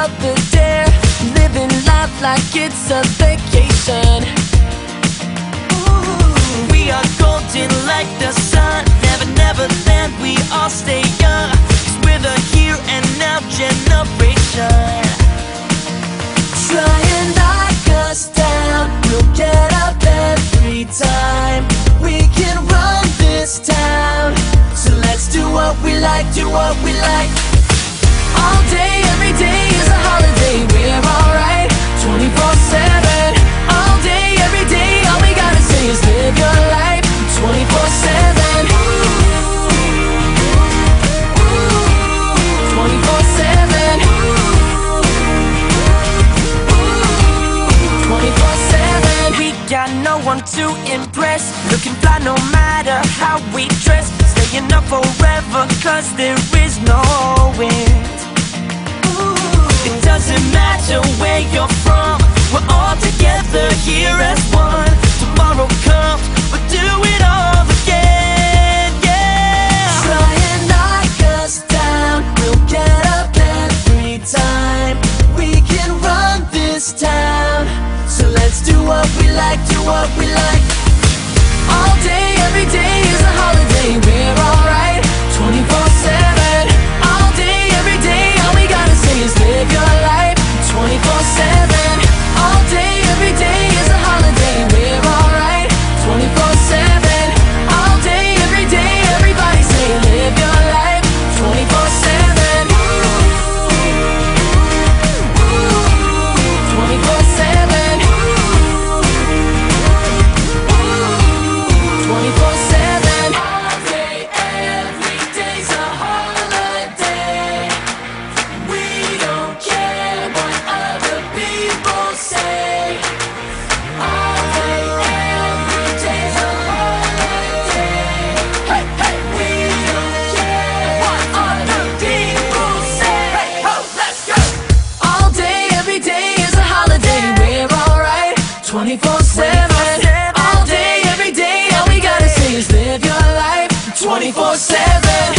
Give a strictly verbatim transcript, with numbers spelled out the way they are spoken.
the dare, living life like it's a vacation. Ooh. We are golden like the sun, never, never land, we all stay young, 'cause we're the here and now generation. Try and knock us down, we'll get up every time. We can run this town, so let's do what we like, do what we like. All day, every day is a holiday, we're alright, twenty-four seven. All day, every day, all we gotta say is live your life, twenty-four seven. twenty-four seven. twenty-four seven. We got no one to impress, looking fly no matter how we dress, staying up forever 'cause there is no end. It doesn't matter where you're from, we're all together here as one. Tomorrow comes, we'll do it all again, yeah. Try and knock us down, we'll get up every time. We can run this town, so let's do what we like, do what we like. All day, every day is a holiday, we're alright, twenty-four seven. All day, every day, all we gotta say is live your life, twenty-four seven. All day, every day is a holiday, we're alright, twenty-four seven. All day, every day, everybody say live your life, twenty-four seven. twenty-four seven. twenty-four seven. All day, every day's a holiday. We don't care what other people say. All day, every day's a holiday. Hey, hey. We don't care what other people say. Hey, ho, let's go. All day, every day is a holiday, we're alright, twenty-four seven. All day, every day, all we gotta say is live your life, twenty-four seven.